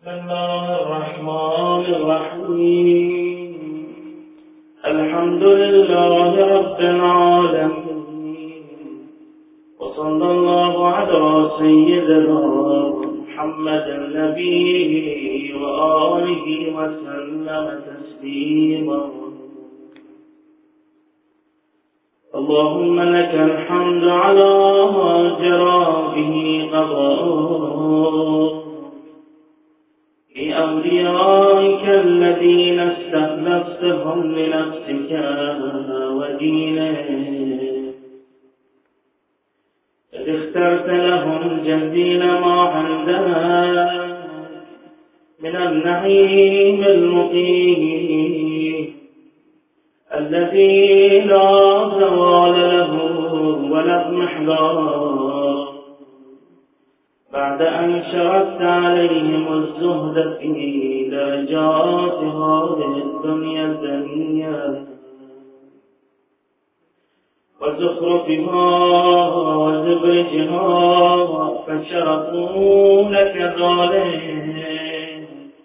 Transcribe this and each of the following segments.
الله الرحمن الرحيم. الحمد لله رب العالمين، وصلى الله على سيدنا محمد النبي وآله وسلم تسليما. اللهم لك الحمد على ما جرى به قضاؤك لأوليائك الذين استخلفتهم لنفسك ودينك، إذ اخترت لهم جزيل ما عندك من النعيم المقيم الذي لا زوال له ولا اضمحلال، بعد أن شرطت عليهم الزهد في درجات هذه الدنيا الدنيا وزخرفها وزبرجها، فشرطوا لك ذلك،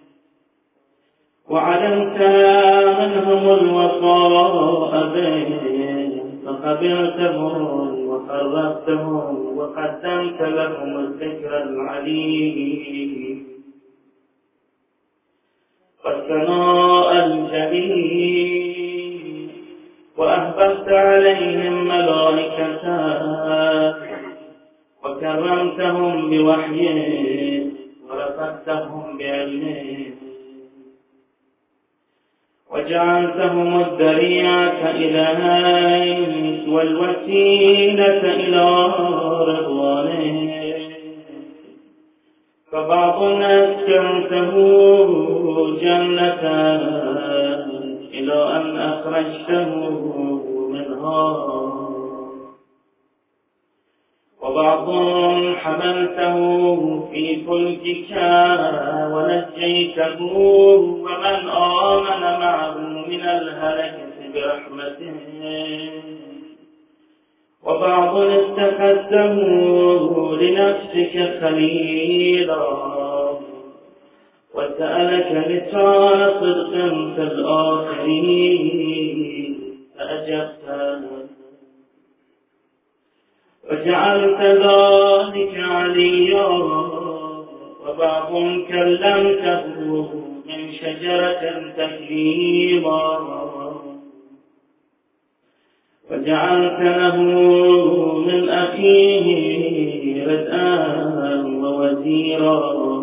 وعلمت منهم الوفاء به فقبلتهم وقربتهم وقدمت لهم الذكر العليم والثناء الجليل، وأهببت عليهم ملائكتك وكرمتهم بوحيك ورفعتهم بعلمك، وجعلتهم الذريعة إليك والوسيلة إلى رضوانك، فبعض أسكنته جنة إلى أن أخرجته منها، وبعض حملته في فلكك ونجيته ومن آمن معه من الهلكة برحمته، وبعض اتخذته لنفسك خليلا وسألك لسان صدق في الآخرين فأجبته، وجعلت ذلك عليا، وبعض كلمته من شجرة تكليما، وجعلت له من أخيه ردءا ووزيرا،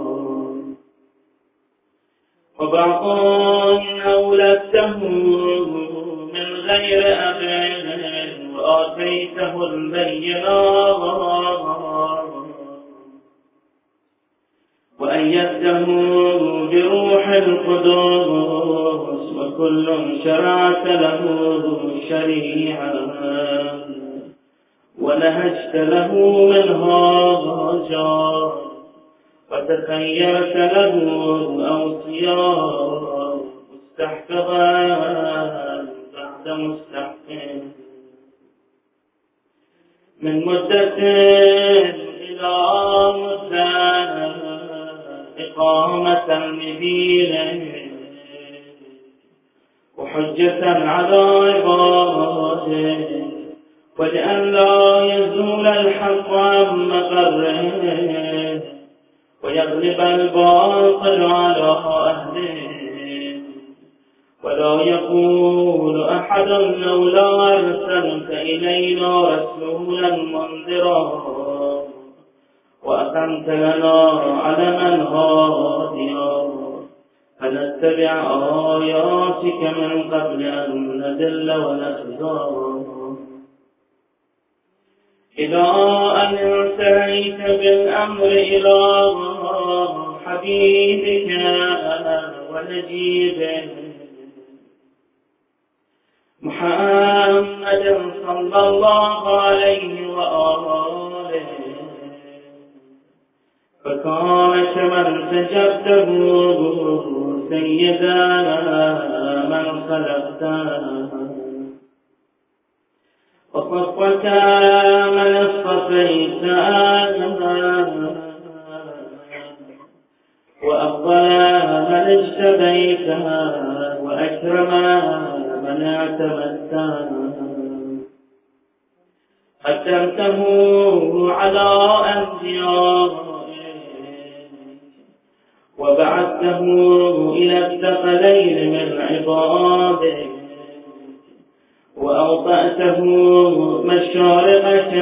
وبعض أولدته من غير أب وآتيته البينات، وأيدته بروح القدس، وكل شرعت له شريعة ونهجت له منهاجا، وتخيرت له أوصياء مستحكما بعد مستحكم، من مدة إلى مدة إقامة لدينه وحجة على عباده، ولأن لا يزول الحق عن مقره ويغلب الباطل على أهله، ولا يقول أحد لولا أرسلت إلينا رسولا منذرا وأقمت لنا علما هاديا فنتبع آياتك من قبل أن نذل ونخزى، إذا أن انتهيت بالأمر إلى حبيبك ونجيبه محمد صلى الله عليه وآله، فكان كمن سجدته سيدنا من خلقته، وصفك من اصطفيت وأفضل من اجتبيتها وأكرم من اعتمدتها قدمته على أنبيائك وبعثته إلى الثقلين من عبادك وأوطأته مشارقك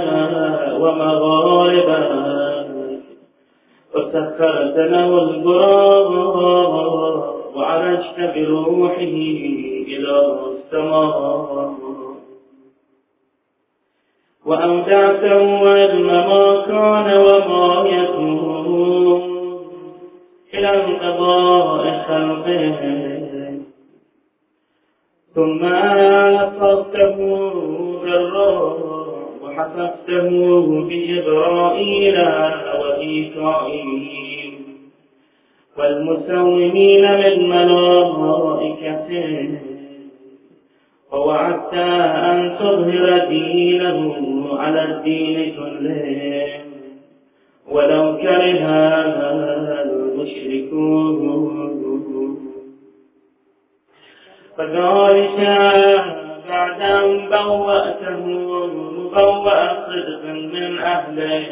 ومغاربك وسخرت له البراق وعرجت بروحه إلى السماء وأودعته علم ما كان وما يكون إلى انقضاء خلقه ثم أخذته بالروح وحفظته بجبرائيل وميكائيل والمسومين من ملائكته ووعدت أن تظهر دينه على الدين كله ولو كره المشركون فذلك بعد أن بوأته مبوأ صدق من أهله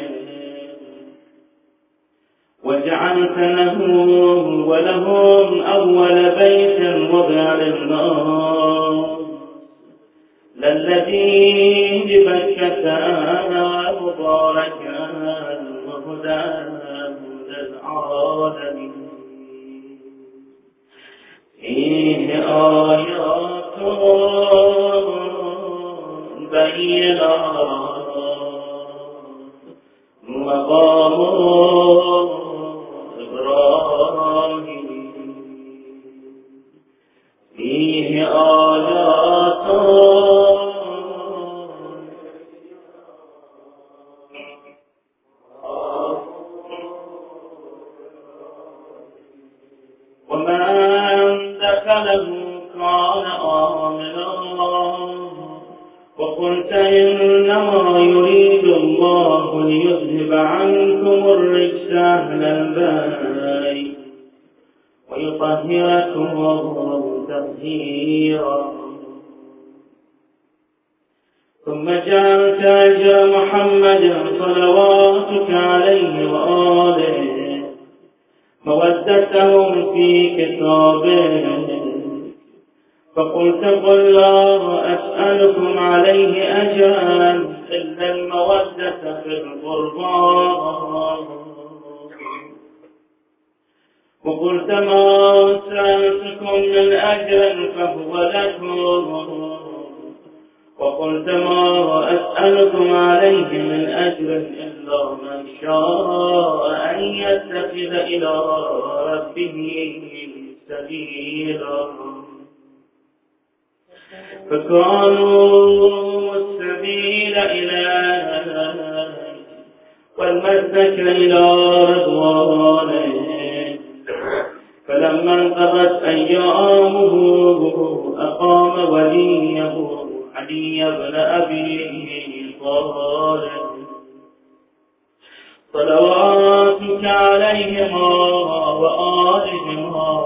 وجعلت له ولهم أول بيت وضع للناس للذي ببكة مباركا وهدى للعالمين فيه آيات بينات مقام إبراهيم فيه آيات ومن دخله كان آمنا وقلت إنما يريد الله ليذهب عنكم الرجس أهل البيت ويطهركم تطهيرا ثم جعلت أجر محمد صلواتك عليه وآله مودتهم في كتابه فقلت قل لا أسألكم عليه أجرا إلا المودة في القربى وقلت ما سألتكم من أجر فهو لكم وقلت ما أسألكم عليه من أجر إلا من شاء أن يتخذ إلى ربه سبيلا فكانوا السبيل إليك والمسلك إلى رضوانك فلما انقضت أيامه أقام وليه علي بن أبي طالب صلواتك عليهما وآلهما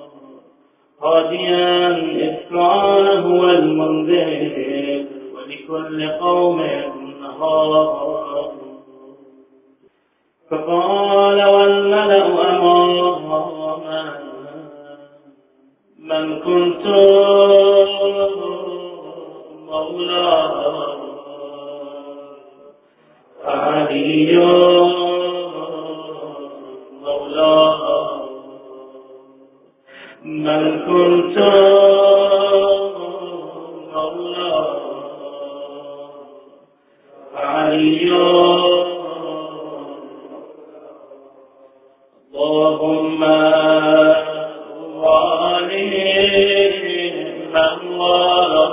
هاديا إذ كان هو المنذر ولكل قوم نهار فقال والملأ أمامه من كنت مولاه علي مولاه من كنت مولاه علي اللهم والي من والاه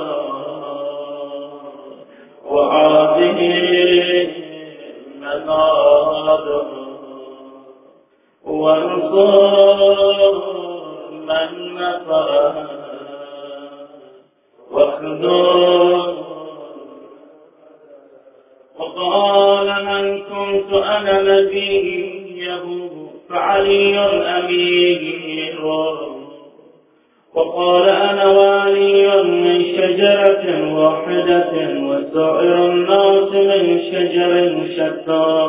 وعاده من عاده وانصر من نصره واخذل وقال من كنت أنا نبيه فعلي أمير، وقال أنا والي من شجرة واحدة وسائر الناس من شجر شتى،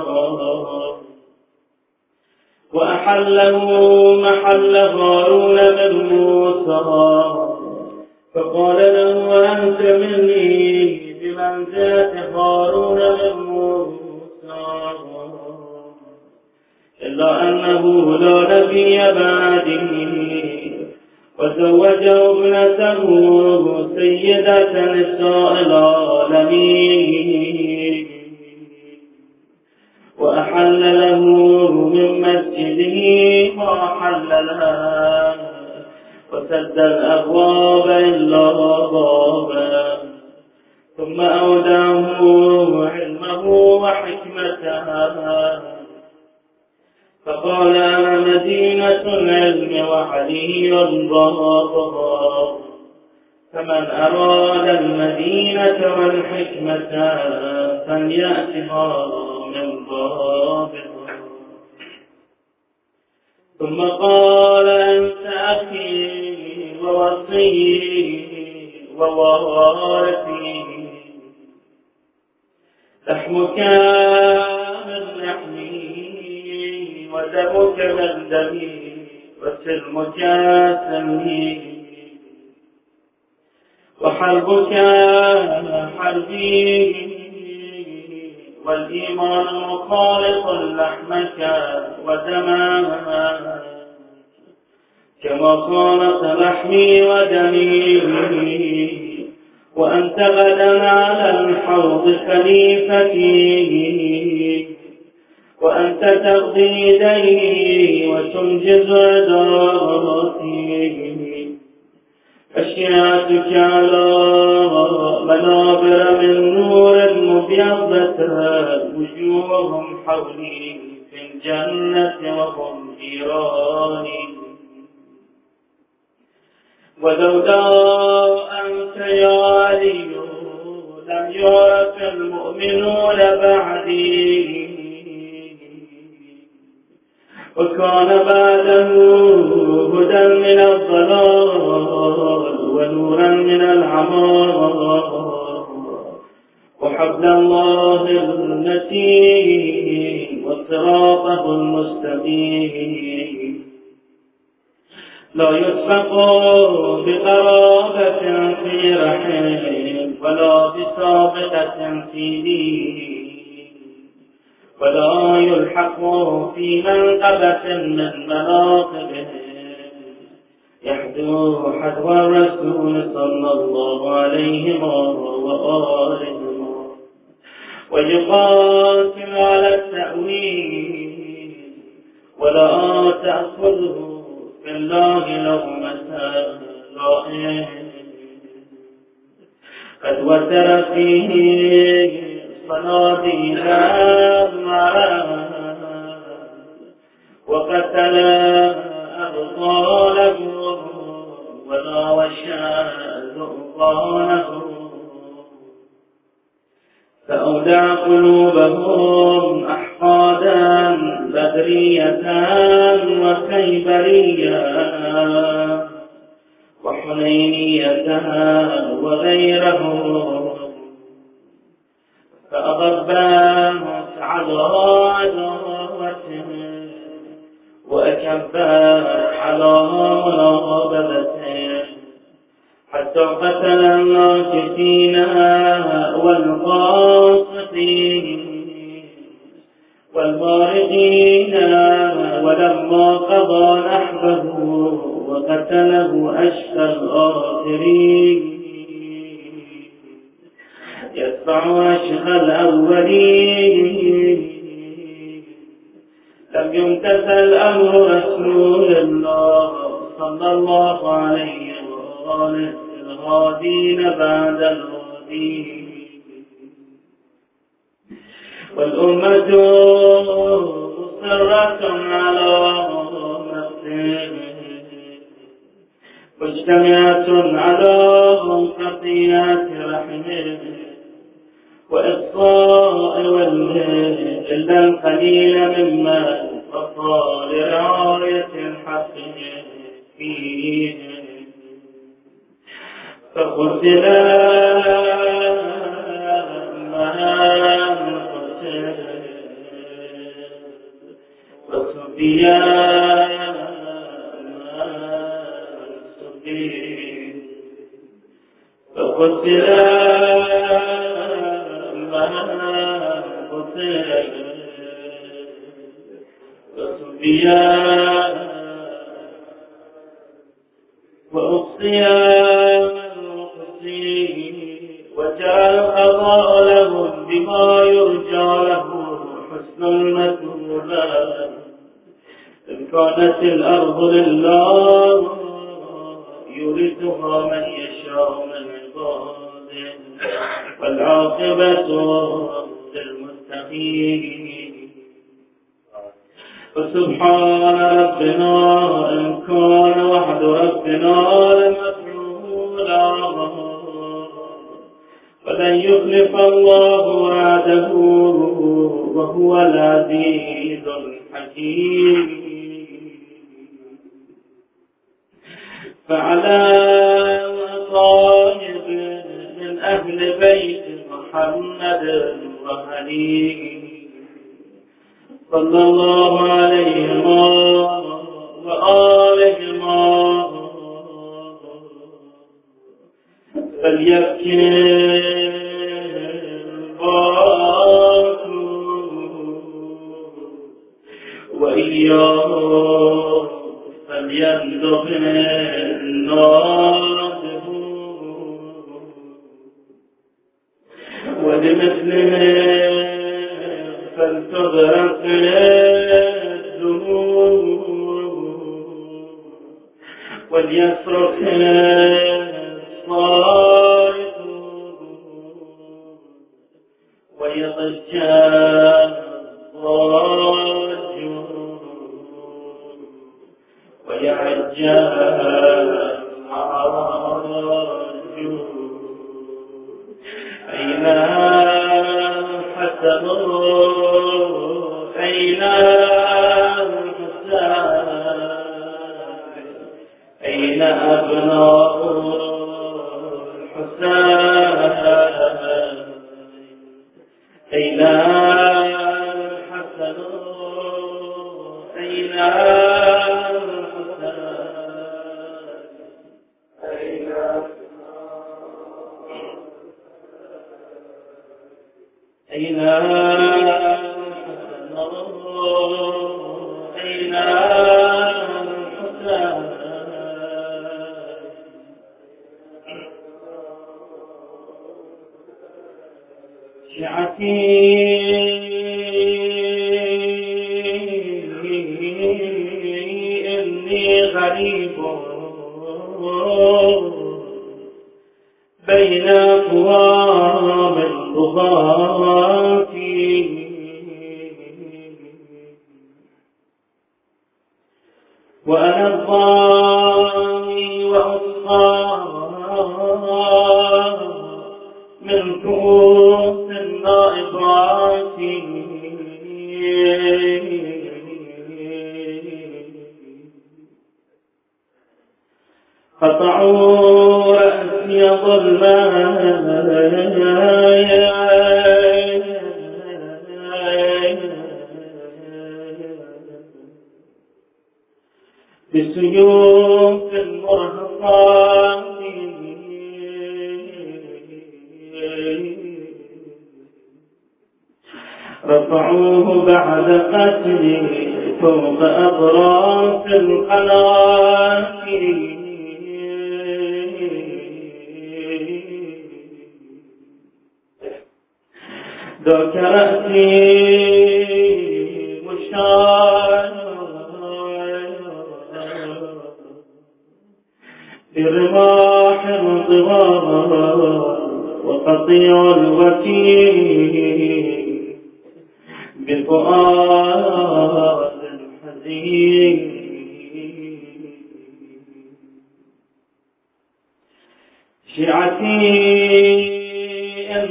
وأحله محل هارون من موسى، فقال له أنت مني بمنزلة هارون من موسى، إلا أنه لا نبي بعده، وزوجه ابنته سيدة نساء العالمين، وأحل له من مسجده ما حل لها، وسد الأبواب إلا بابا، ثم أودعه علمه وحكمته، فقال أنا مدينة العلم وحلي بابها، فمن أراد المدينة والحكمة فليأتها من بابها. ثم قال أنت أخي ووصي ووارثي، لحمك من لحمي ودمك من دمي وسلمك سلمي، وحربك حربي، والإيمان مخالط لحمك ودمك كما خالط لحمي ودمي، وأنت غدا على الحوض خليفتي، وأنت تقضي ديني وتنجز عدالتي، أشياءتك على منابر من نور مبيضة، وجوههم حولي في الجنة وهم جيراني، ولولا أنت يا علي لم يعرف المؤمنون بعدي، وكان بعده هدى من الضلال ونورا من العمى، وحبل الله المتين وصراطه المستقيم، لا يسبق بقرابة في رحم ولا بسابقة في دين، ولا يلحق في منقبة من مناقبه، يحدو حدو الرسول صلى الله عليه وآله، ويقاتل على التأويل، ولا تأخذه في الله لومة لائم، قد وتر فيه صناديد وقتل أبطاله ولا وشى ذؤبانه، فأودع قلوبهم أحقادا بدرية وخيبرية وحنينية وغيرهم، فأضبت على عداوته وأكبت على مناقبته، حتى قتل الناكثين والقاسطين والبارقين، ولما قضى نحبه وقتله أشقى الآخرين، يتبع أشقى الأولين، لم يمتثل أمر رسول الله صلى الله عليه وآله الهادين بعد الهادين، والأمة مصرة على نفسه مجتمعة على قطيعة رحمه وإقصاء وله إلا القليل مما قصى وأرضى لرعاية الحق فيه فقتل من قتل وسبي من سبي فقتل من قتل وسبي وأقصي وجعل القضاء لهم بما يرجى له حسن المثوبة إن كانت الأرض لله يورثها من يشاء من عباده والعاقبة للمتقين فسبحان ربنا إن كان وحد ربنا لمفعولا فلن يخلف الله وعده وهو العزيز الحكيم فعلى طالب من أهل بيت محمد وعلي صلى الله عليهما وآلهما فليبكي الباكو وإياه فليندب الناظر ولمثله فلتغرق الذنوب وليصرخ الصائد ويضج الضاج ويعج العراج أين حسن أين الحسين أين أبناء الحسين أين الحسن أين أين الحسن أين الحسن شيعتي إني غريب بين أقوام الطغاة وأنا الضامي وأصحاب من كؤوس النائبات قطعوا رأسي ظلما بسيوف مرهقات رفعوه بعد قتلي فوق أطراف القناطر ذاك رأسي مشار برماح انضمام وقطيع الوتين بفؤاد حزين شيعتي إن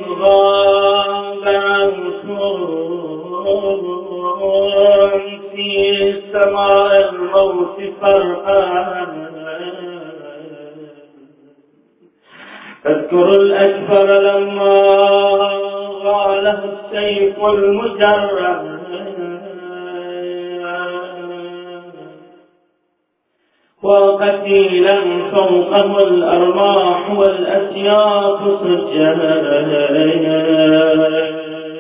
غاب عنكم في سماء الموت فرحا. اذكر الأكبر لما غاله السيف المجرد، وقتيلا فوقه الأرماح والأسياف سجدا،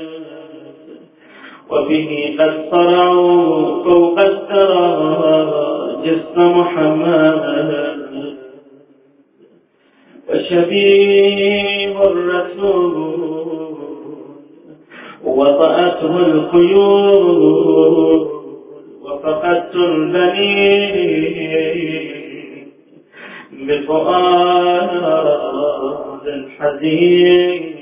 وبه قد صرعوا فوق الثرى جسم محمد، وشبيه الرسول وطأته القيود، وفقدت البنين بفؤاد حزين.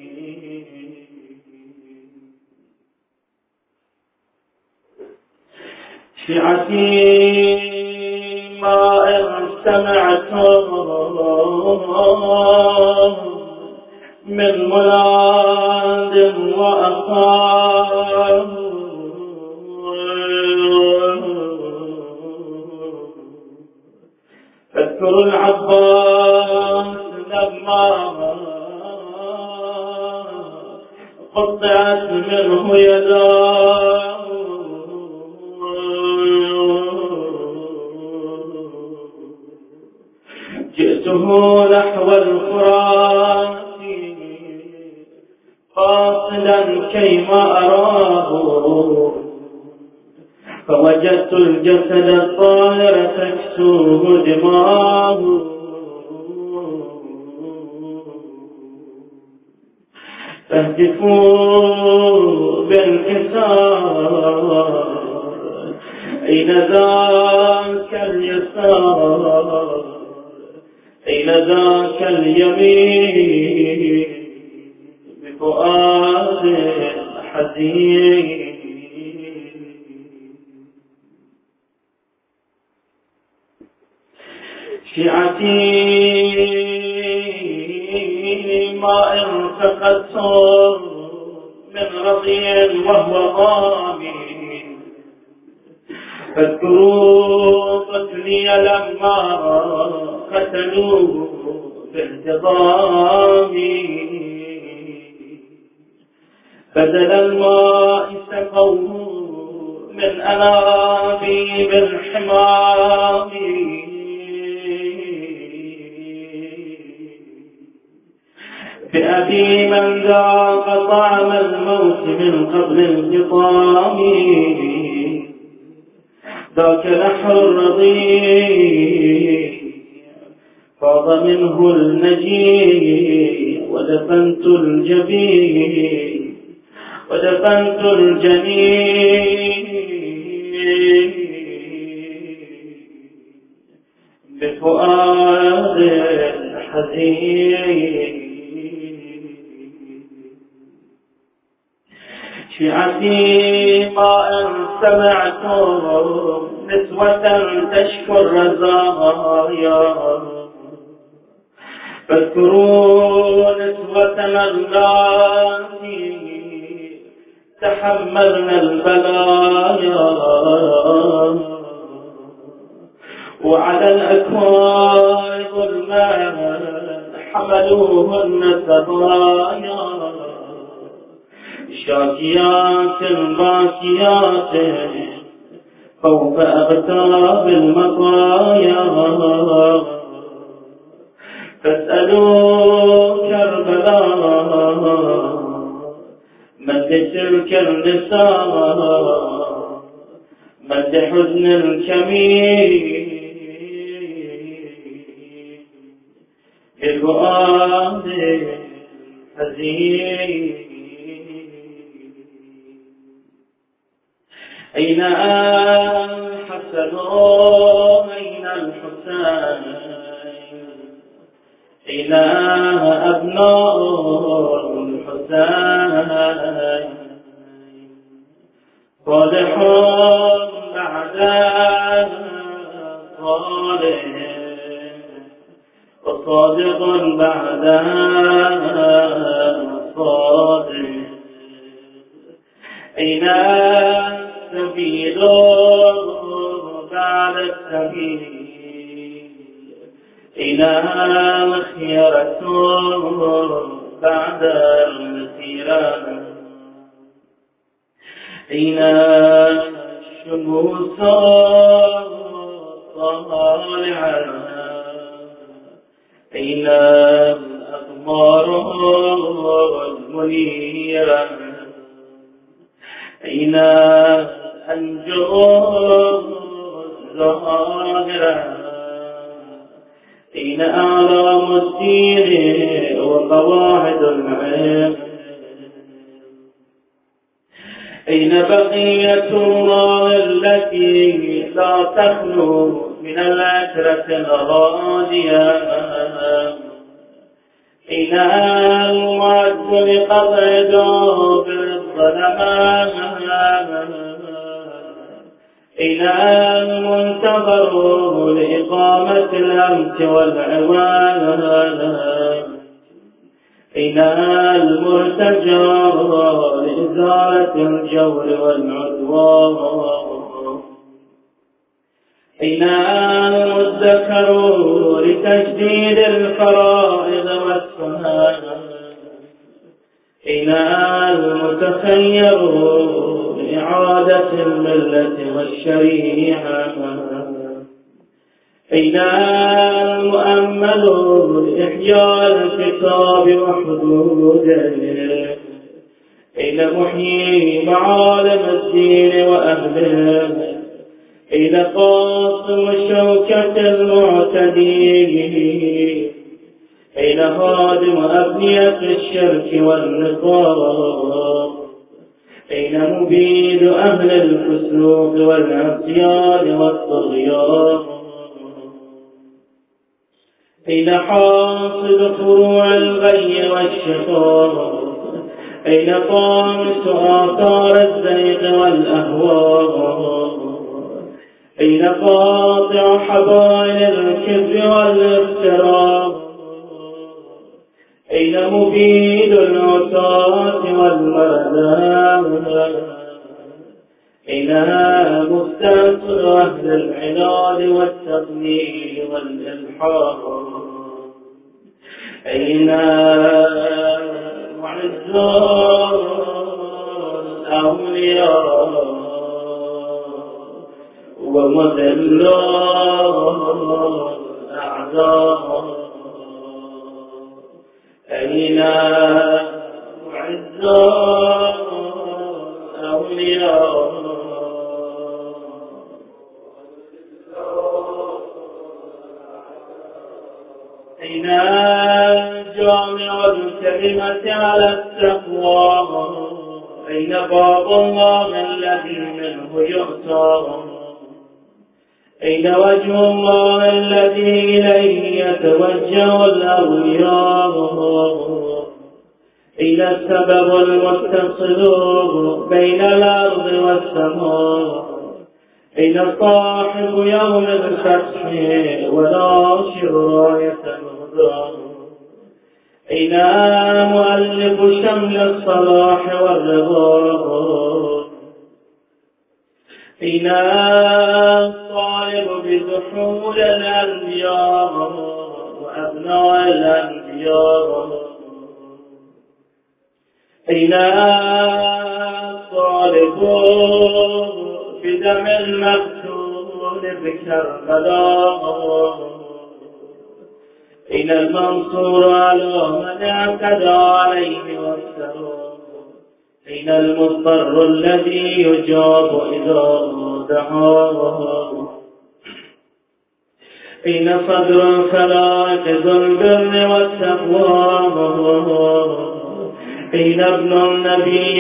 شيعتي ما إن سمعتم من ملاد وأخاه، فاذكروا العباس لما قطعت منه يداه، جئته نحو الفرات قاصدا كيما أراه، فوجدت الجسد الطاهر تكسوه دماه، تهتفوا بالكسار أين ذاك اليسار، أين ذاك اليمين بفؤاد حزين. شيعتي ما إن سقطتم من رضي وهو ضامن، فاذكروا قتلي لما قتلوه بانتظام، بدل الماء سقوه من أنابيب الحمام، بأبي من ذاق طعم الموت من قبل انقطام، ذاك نحر الرضيع فاض منه النجيع، ودفنت الجبين ودفنت الجنين بفؤاد حزين. شيعتي ما إن سمعتم نسوة تشكو الرزايا، فاذكروا نسوتنا اللاتي تحملنا البلايا، وعلى الأكواب ظلما حملوهن سبايا، شاكيات باكيات فوق أغتاب المطايا، فاسألوا كربلاء مد تلك النساء، مد حزن الكمين بالفؤاد حزين. أين الحسن أين الحسين، أين أبناء الحسين، صالح بعد صالح وصادق بعد صادق، أين سبيل بعد السبيل إلى الخيرة بعد المسيرة إلى الشموس طالعة إلى الأقمار المنيرة إلى الأنجم الظاهرة إلى أعلام الدين وقواعد العلم أين بقية الله التي لا تخلو من العترة الراضية أين المعد لقطع دابر الظلمات أين المنتظر لإقامة الأمس والعوان أين المرتجى لإزالة الجور والعدوان أين المدكر لتجديد الفرائض والسنن أين المتخير لإعادة الملة والشريعة أين المؤمل لإحياء الكتاب وحدوده أين محيي معالم الدين وأهله أين قاصم شوكة المعتدين أين هادم أبنية الشرك والنفاق أين مبيد أهل الفسوق والعصيان والطغيان أين حاصد فروع الغي والشقاق أين طامس آثار الزيغ والأهواء أين قاطع حبائل الكذب والافتراء أين مبيد العصاة والمردان أين مستنصر أهل العناد والتضليل والإلحاد أين معز الأولياء ومذل الأعداء أين معز الأولياء أين جامع الكلمة على التقوى أين باب الله الذي منه يؤتى أين وجه الله الذي إليه يتوجه الأولياء أين السبب المتصل بين الأرض والسماء أين صاحب يوم الفتح وناشر راية الهدى أين مؤلف شمل الصلاح والرضا أين الطالب بدحول الأنبياء وأبناء الأنبياء أين الطالب بدم المقتول بكربلاء أين المنصور على من اعتدى عليه والسلام أين المضطر الذي يجاب إذا دعاه أين صدر فلاحظ البر والتقوى أين ابن النبي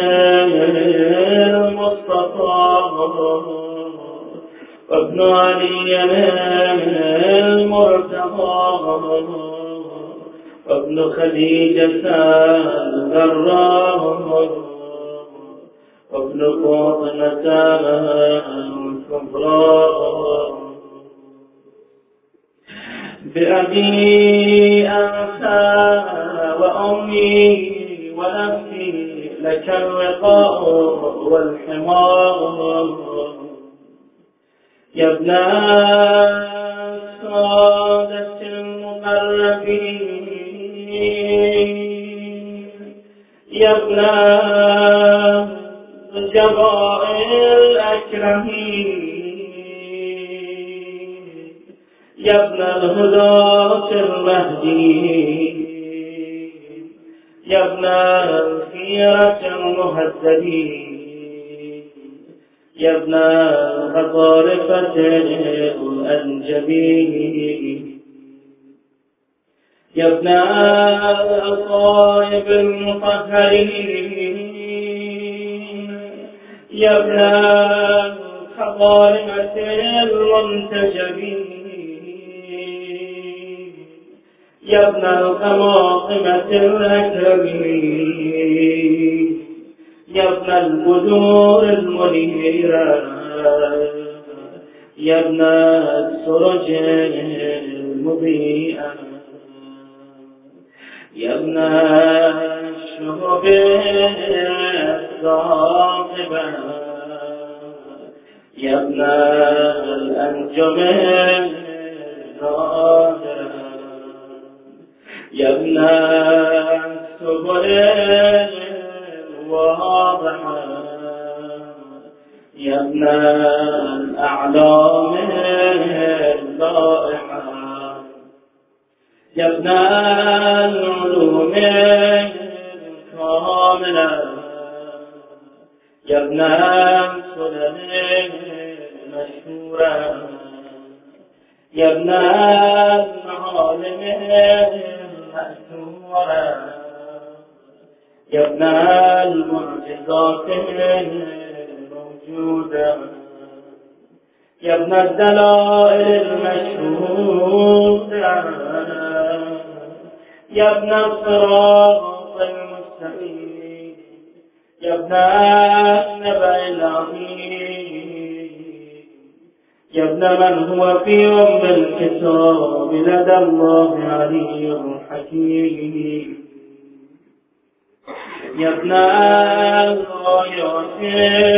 المصطفى وابن علي المرتضى وابن خديجة الزهراء وابن فاطمة الكبرى بأبي أنت وأمي ونفسي لك الوقاء والحمار يا ابن السادة المقربين يا ابن الجبار الأكرمين يا ابن الهداة المهديين يا ابن الخيرة المهذبين يا ابن الغطارفة الأنجبين يا ابن الطائب المطهرين يا ابن الخضارمة المنتجبين يا ابن القماطمة الأكرمين يا ابن البدور المنيرة يا ابن السرج المضيئة يا ابن الشهب الثاقبة يا ابن الأنجم الظاهرة يا ابن السبل الواضحة يا ابن الأعلام اللائحة يا ابن العلوم الكاملة يا ابن السنن المشهورة يا ابن المعالم المأثورة يا ابن المعجزات الموجودة يا ابن الدلائل المشهودة يا ابن الصراط المستقيم يا ابن النبأ العظيم يا ابن من هو في أم الكتاب لدى الله علي حكيم يا ابن الآيات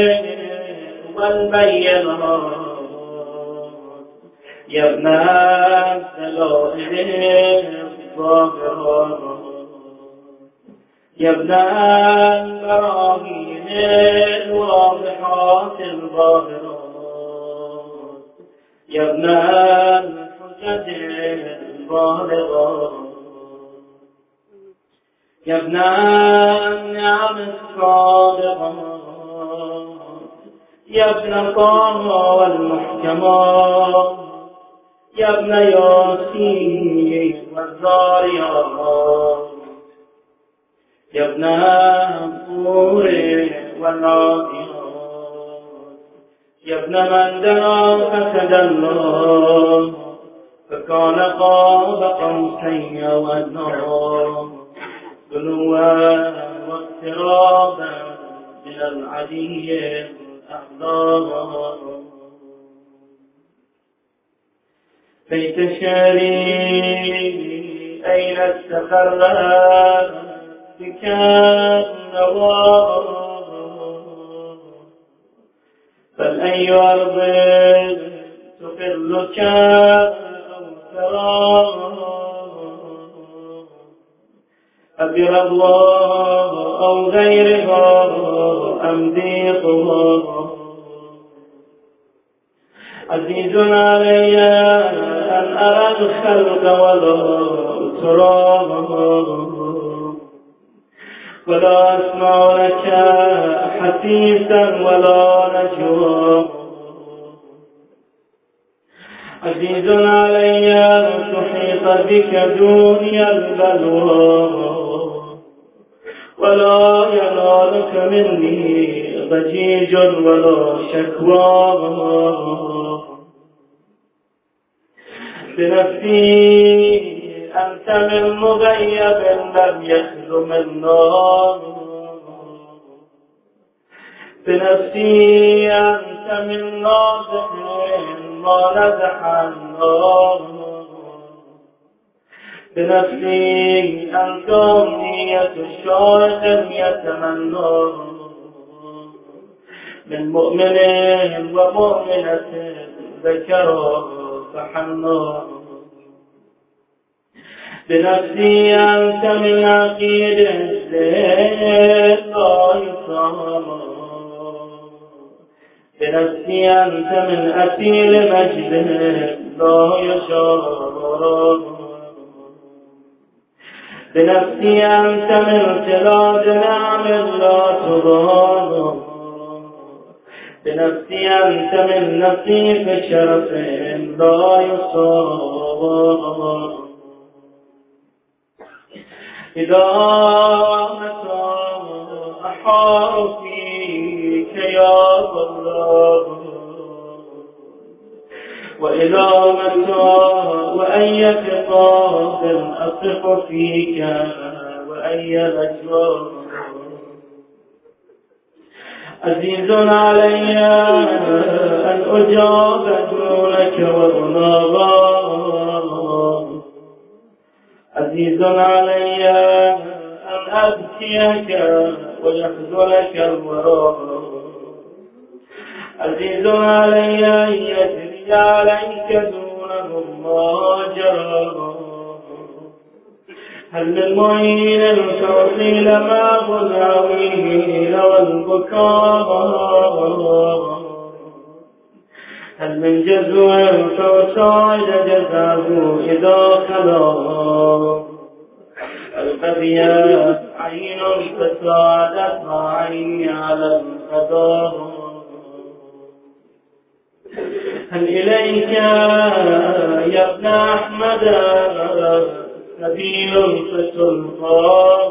والبينات يا ابن الدلائل الظاهرات يا ابن البراهين الواضحات الظاهرات يا ابن الحجج البالغات يا ابن النعم الصادقات يا ابن طه والمحكمات يا ابن ياسين والذاريات يا ابن الطور والعافيات يا ابن من دنا فتدلى فكان قاب قوسين أو أدنى دنوا واقترابا من العلي الأعلى بيت شعري أين استقر بك النوار فالأي أرض تقلك أو ترى أبر الله أو غيرها أم ضيقها عزيز علي أن أرى الخلق ولا ترى ولا أسمع لك حسيسا ولا نجوى عزيز علي أن تحيط بك دوني البلوى ولا ينالك مني ضجيج ولا شكوى بنفسي أنت من مغيب لم يخل من نار بنفسي أنت من ناضح ما نزح النار بنفسي أنت أمنية الشوق يتمنى من مؤمن ومؤمنة ذكر فحنى بنفسي أنت من عقيد الله صامى بنفسي أنت من أسيل مجده لا يشار بنفسي أنت من تلاد نعم لا تضان بنفسي أنت من نصيب شرف لا يصاب إذا متى أحار فيك يا الله وإذا متى وأي خطاب أصف فيك وأي رجوع عزيز علي أن أجاب دونك وأناظر عزيز علي أن أبكيك ويحزنك الوراء عزيز علي أن يجري عليك دونه ما جرى هل من معين التوصيل معه العويل والبكاء هل من جزو فصاعد جزاه إذا خلا القضية عين فسادت عيني على القضاء هل إليك يا ابن أحمد سبيل فتلقى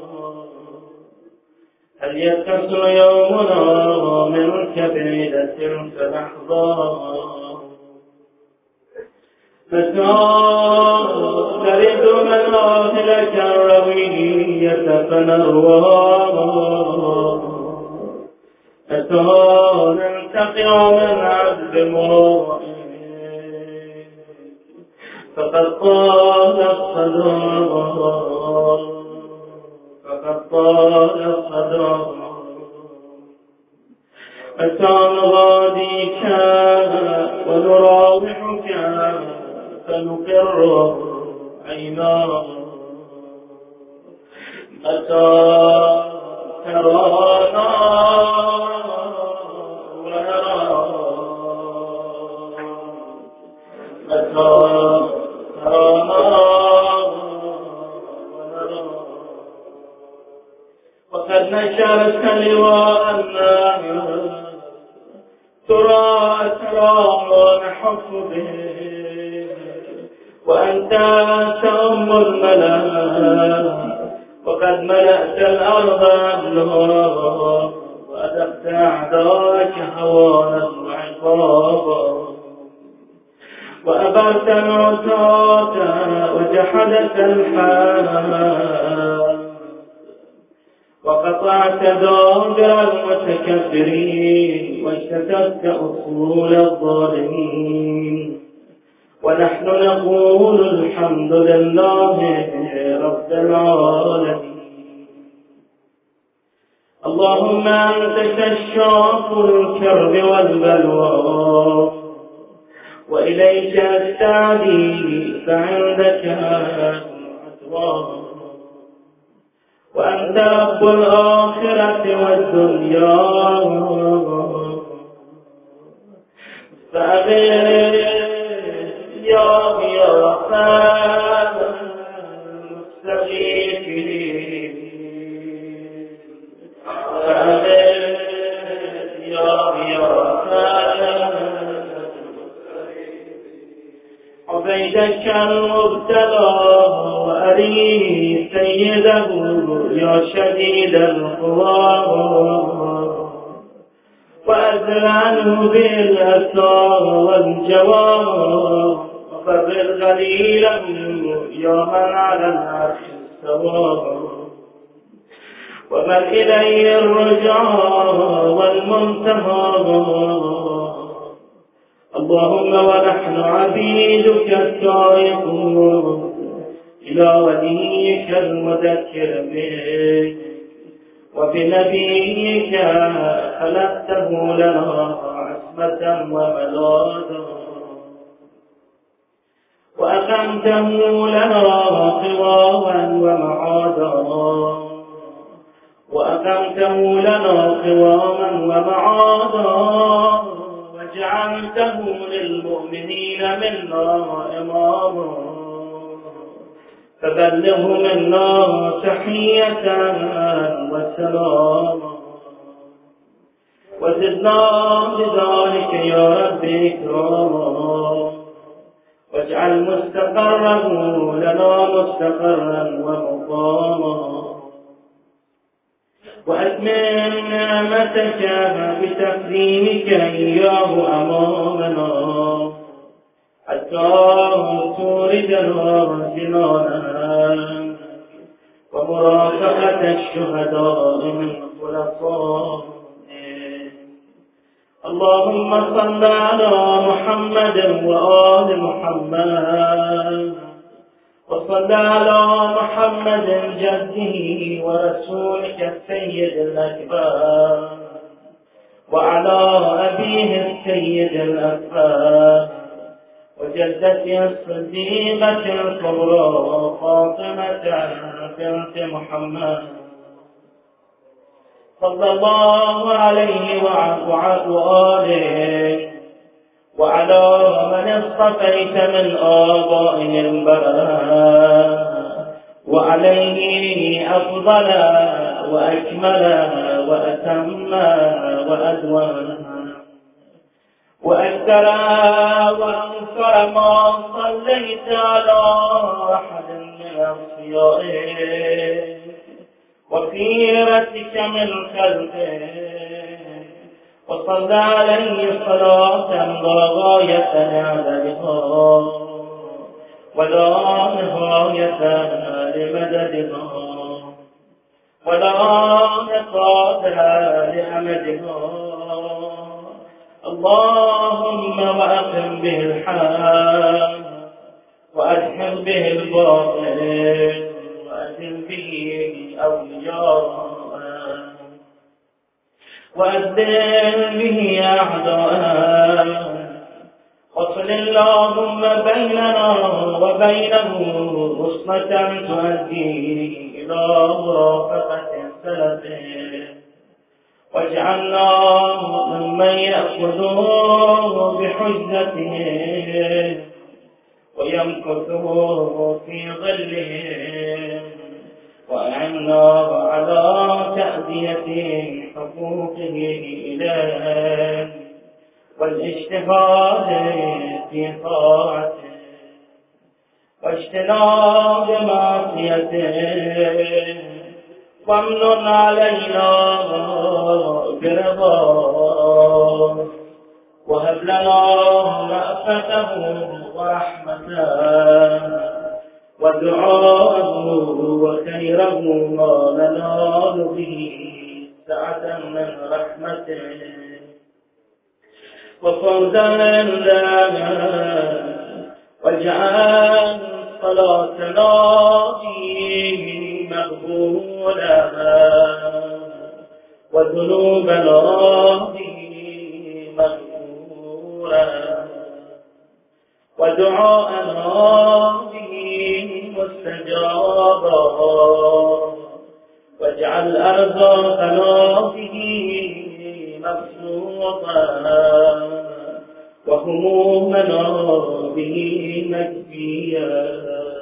هل يتصل يومنا منك بعيدة فنحظى متى ترد منازلك الروية فنروى متى ننتقع من عبد مرائي فقد طال الصدى فقد طال الصدى متى نغاديك ونراوحك فنقر عينا متى ترانا ونرى متى وقد نشرت لواء الناس ترى نحف به وأنت أم الملا وقد ملأت الأرض عدلها وأدقت أعداءك هوانا وعقابا وأبرت العتاة وجحدت الحال وقطعت دابر المتكبرين واشتتت أصول الظالمين ونحن نقول الحمد لله رب العالمين اللهم أنت كشاف الكرب والبلوى وإليك أستعدي فعندك عتوى وأنت رب الآخرة والدنيا فأغير يا غياث المستغيثين فأغير يا غياث عبيدك المبتلى وأري سيده يا شديد القوى وأزل عنه بالأسى والجوى وقبل غليلا يا من على العرش استوى ومن إليه الرجاء والمنتهى اللهم ونحن عبيدك التائبون إلى وليك المذكر بك وبنبيك خلقته لنا رحمة وملاذا وأقمته لنا قواما ومعادا وأقمته لنا قواما ومعادا وجعلته للمؤمنين منا إماما فبلغه منا تحية وسلاما وزدنا بذلك يا رب إكراما واجعل مستقره لنا مستقرا ومقاما وأتمم نعمتك بتقديمك إياه أمامنا حتى توردنا جنانا ومرافقة الشهداء من خلصائك. اللهم صل على محمد وآل محمد وصل على محمد جده ورسولك السيد الأكبر وعلى أبيه السيد الأكبر وجدته الصديقة الكبرى فاطمة بنت محمد صلى الله عليه وآله وعلى من اصطفيت من آبائهم البراء وعليه أفضل وأكمل وأتم وأدوم وأكثر وأنصر ما صليت على أحد من أصفيائه وخيرتك من خلقه وصلى عليه صلاة لا غاية لعددها ولا نهاية لمددها ولا نقاط لأمدها. اللهم وأقم به الحال وأدحر به الباطل وأذل به أولياء وأذل به أعداء وصل اللهم بيننا وبينه وصلة تؤدي إلى مرافقة السلف واجعلنا ممن يأخذه بحجته ويمكثه في ظله وأعنا على تأدية حقوقه إليه والاجتهاد في طاعته واجتناب معصيته وامنن علينا برضاه وهب لنا رأفته ورحمته ودعاءه وخيره ما ننال به سعة من رحمته وفوزا لنا واجعل صلاتنا فيه مقبولا وذنوبنا فيه مغفورا ودعاءنا فيه مستجابا واجعل أرزاقنا فيه مبسوطا وهمومنا به مكفيا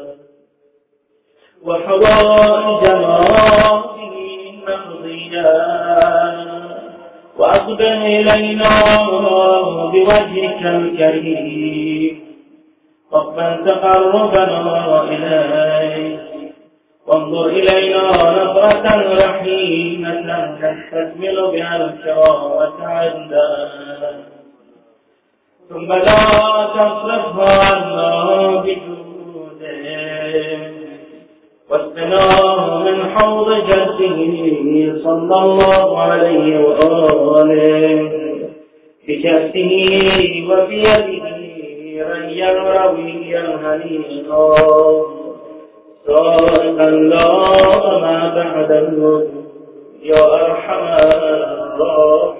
وحوائجنا به مقضيا وأقبل إلينا بوجهك الكريم واقبل تقربنا إليك وانظر إلينا نظرة رحيمة نستكمل بها الكرامة عندك ثم لا تصرفها عنا بجودك واسقنا من حوض جده صلى الله عليه وآله بكأسه وبيده ريا رويا هنيئا صادقا لا ما بعد الموت يا أرحم الراحمين.